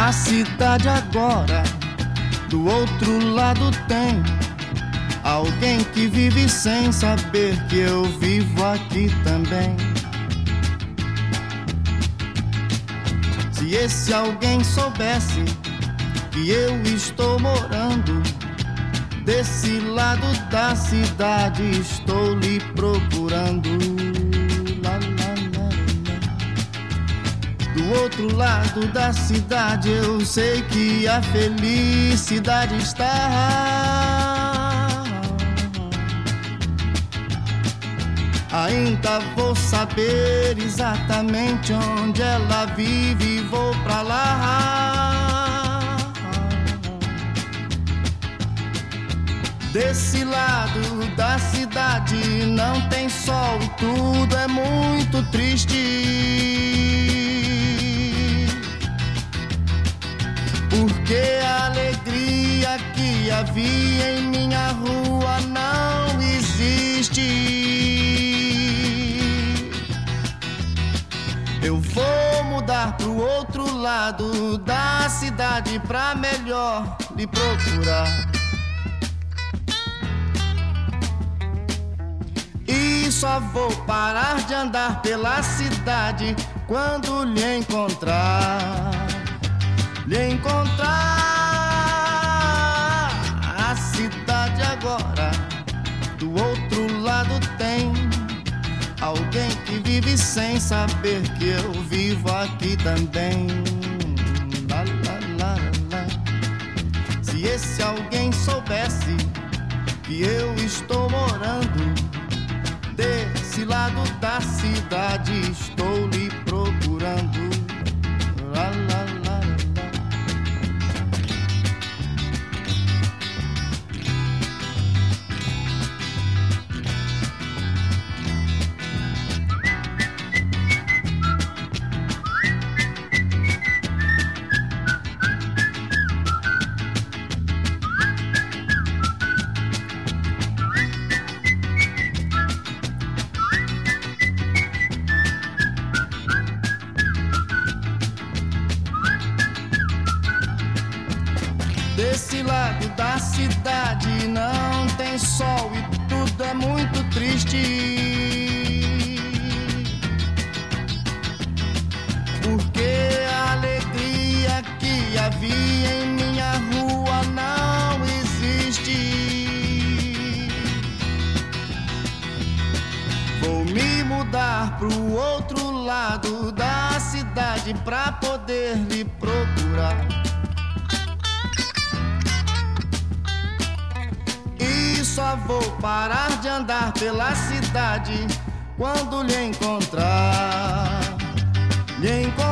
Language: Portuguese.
Na cidade agora, do outro lado tem alguém que vive sem saber que eu vivo aqui também. Se esse alguém soubesse que eu estou morando desse lado da cidade, estou lhe procurando. Do outro lado da cidade eu sei que a felicidade está. Ainda vou saber exatamente onde ela vive e vou pra lá. Desse lado da cidade não tem sol e tudo é muito triste. Porque a alegria que havia em minha rua não existe. Eu vou mudar pro outro lado da cidade pra melhor lhe procurar. E só vou parar de andar pela cidade quando lhe encontrar. Lhe encontrar. A cidade agora, do outro lado tem alguém que vive sem saber que eu vivo aqui também. Lá, lá, lá, lá. Se esse alguém soubesse que eu estou morando desse lado da cidade, estou lhe procurando. Lá, lá, lá. Desse lado da cidade não tem sol e tudo é muito triste. Porque a alegria que havia em minha rua não existe. Vou me mudar pro outro lado da cidade pra poder lhe procurar. Só vou parar de andar pela cidade quando lhe encontrar. Lhe encontrar.